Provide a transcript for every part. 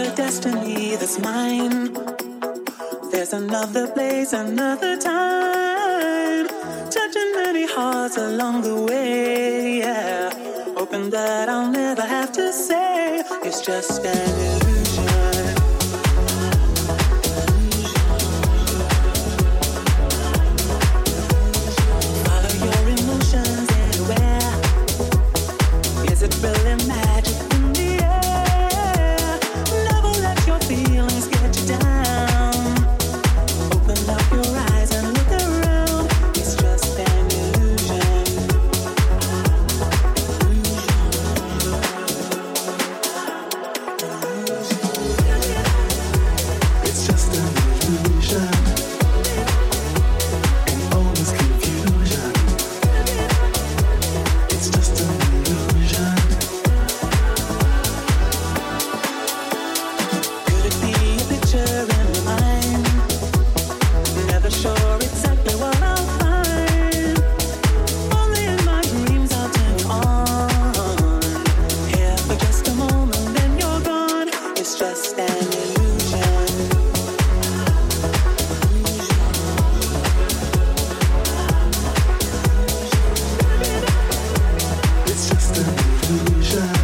a destiny that's mine. There's another place, another time, touching many hearts along the way, yeah. Hoping that I'll never have to say it's just an illusion. Follow your emotions anywhere. Is it really magic in the air? Never let your feelings get you down. Open up your eyes and look around. It's just an illusion. It's just an illusion. And all this confusion. It's just an illusion. Could it be a picture in my mind? Never sure exactly what I'll find. Only in my dreams I'll turn you on. Here for just a moment, then you're gone. It's just an illusion. It's just an illusion.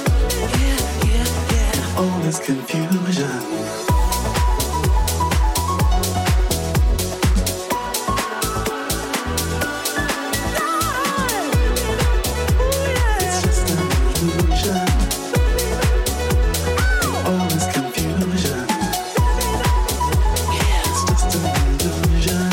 Yeah. All this confusion. It's just an illusion. All this confusion. It's just an illusion.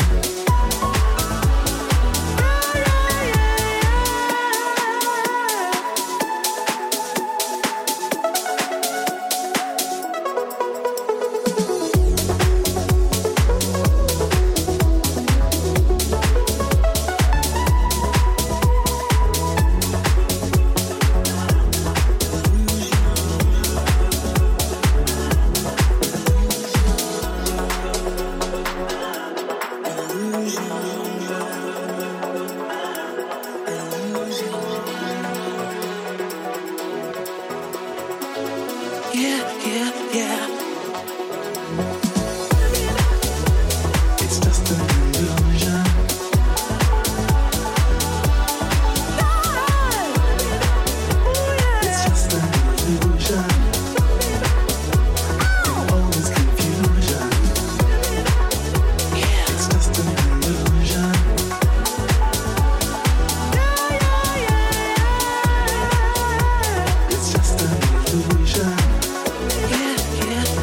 Yeah. It's just an illusion. It's just an illusion. All this confusion. It's just an illusion. It's just an illusion. Yeah.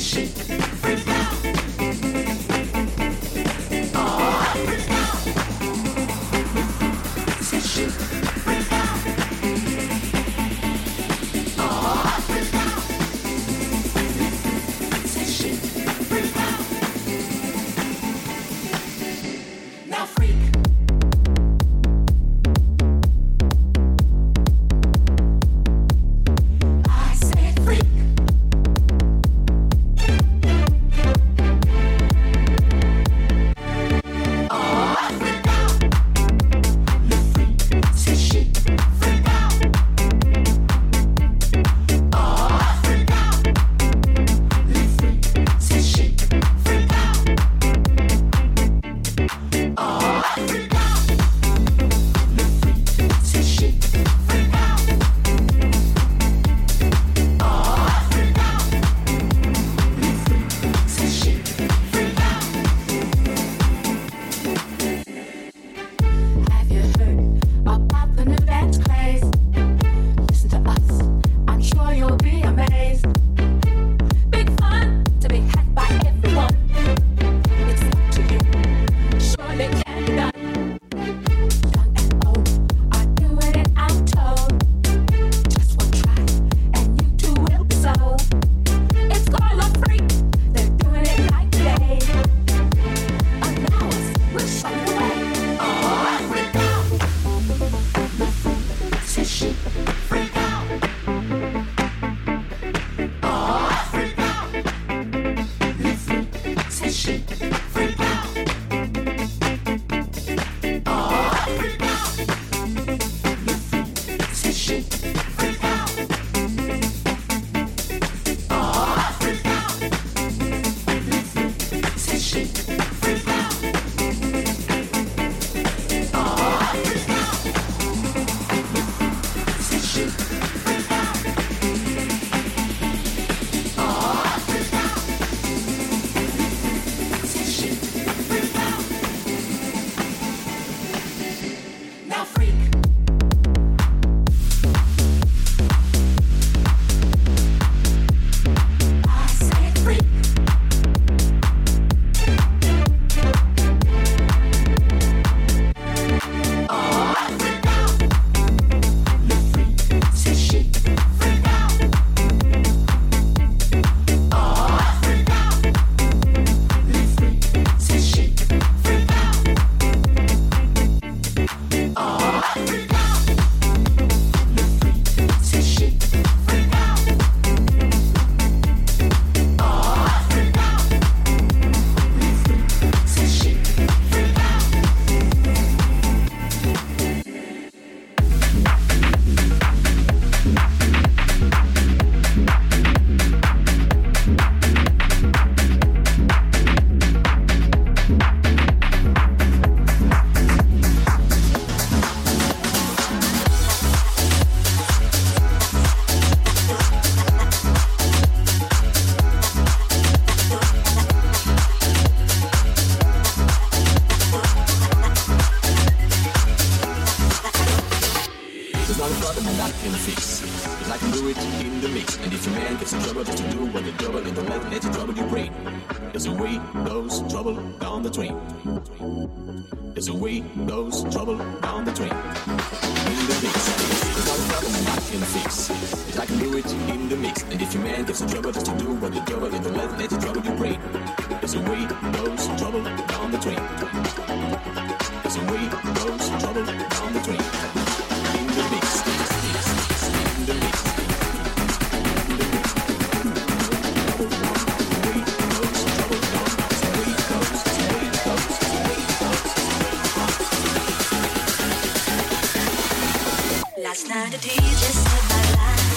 Last night a DJ saved my life.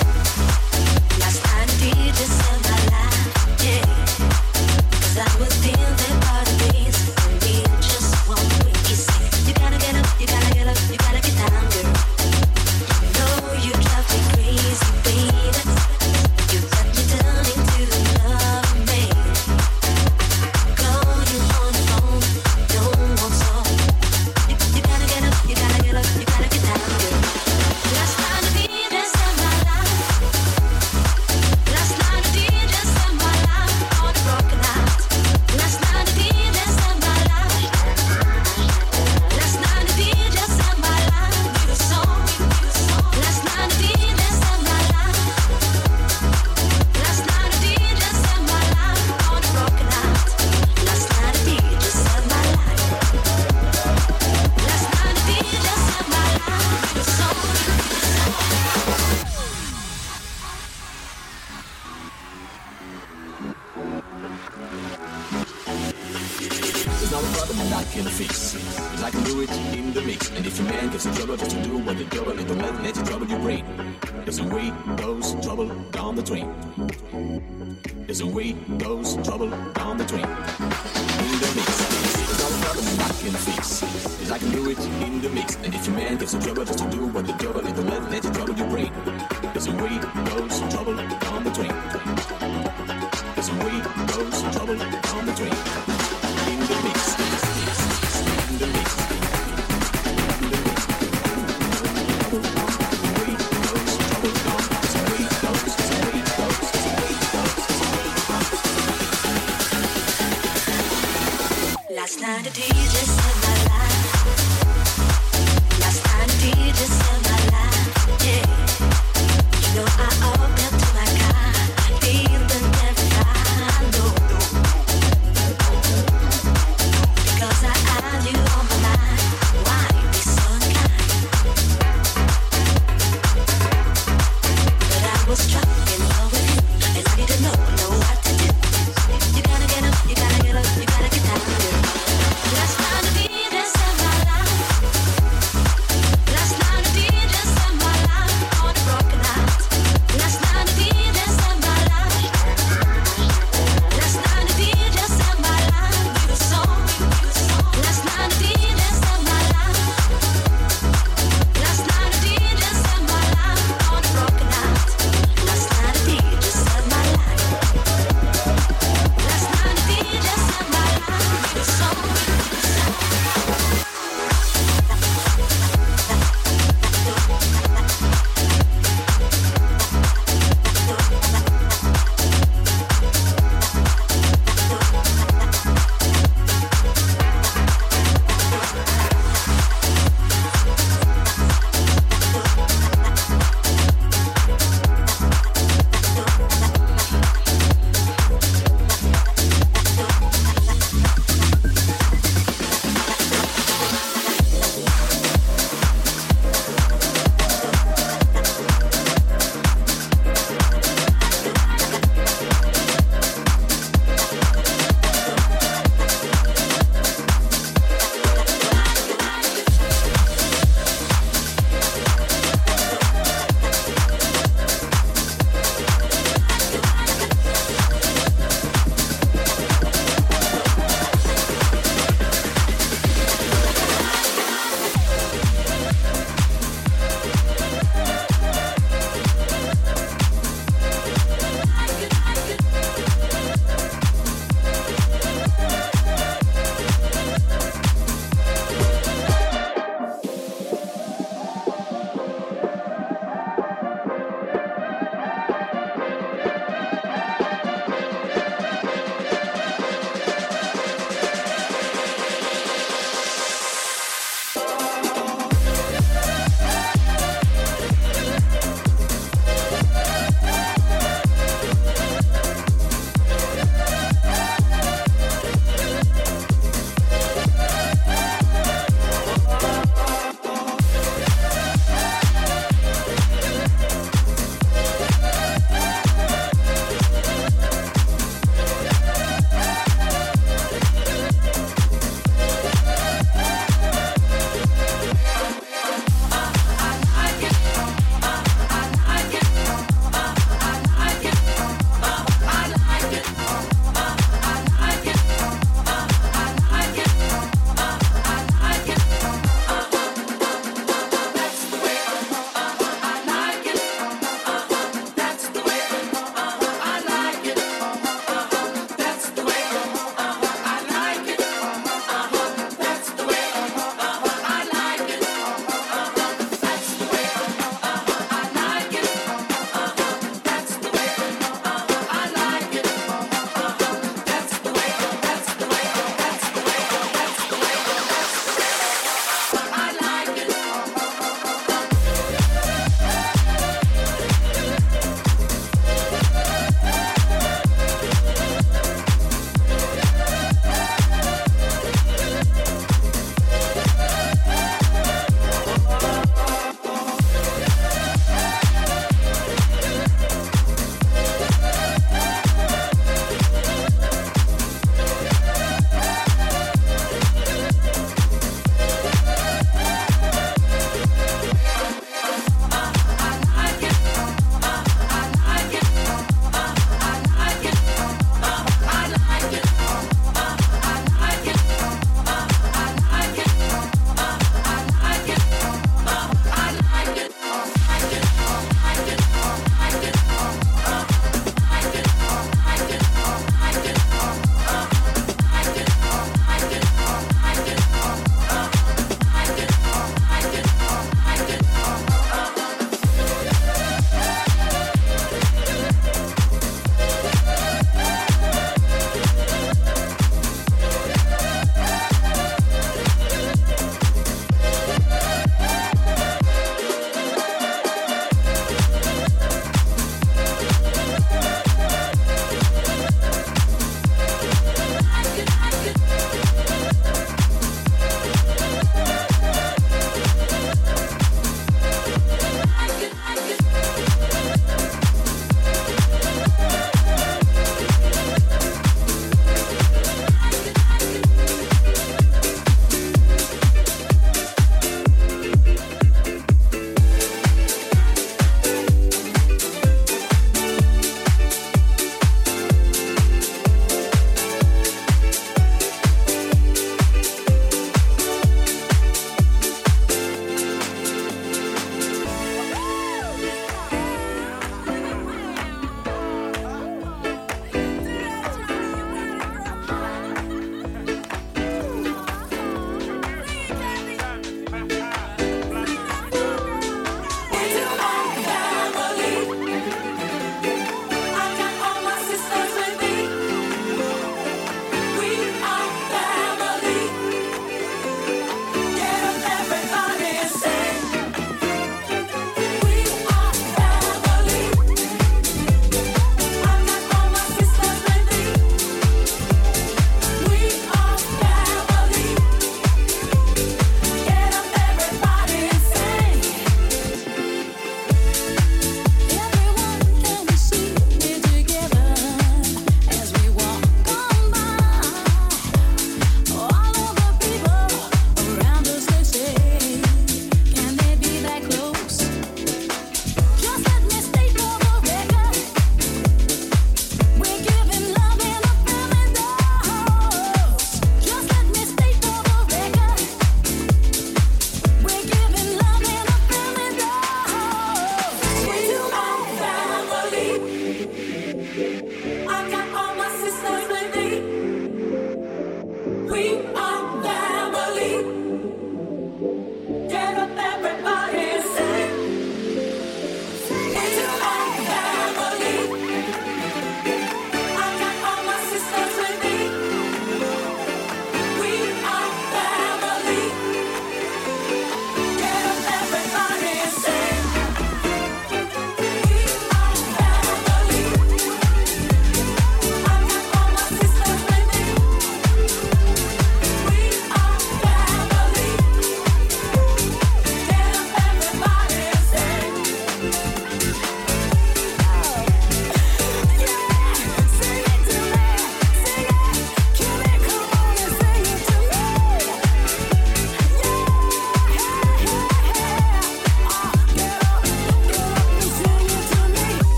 Last night a DJ saved my life. Yeah, 'cause I was not a problem that I can fix. Cause I can do it in the mix. And if your man gets in trouble, just to do what the trouble is, don't let it trouble your brain. There's a way goes trouble down the drain. There's a way goes trouble down the drain. In the mix. There's not a problem that I can fix. Cause I can do it in the mix. And if your man gets in trouble, just to do what the trouble is, don't let it trouble your brain. There's a way goes trouble down the drain. There's a way goes trouble down the drain. In the mix. In the mix. Last night a DJ set my life. Last night a DJ set my life. Yeah, you know I always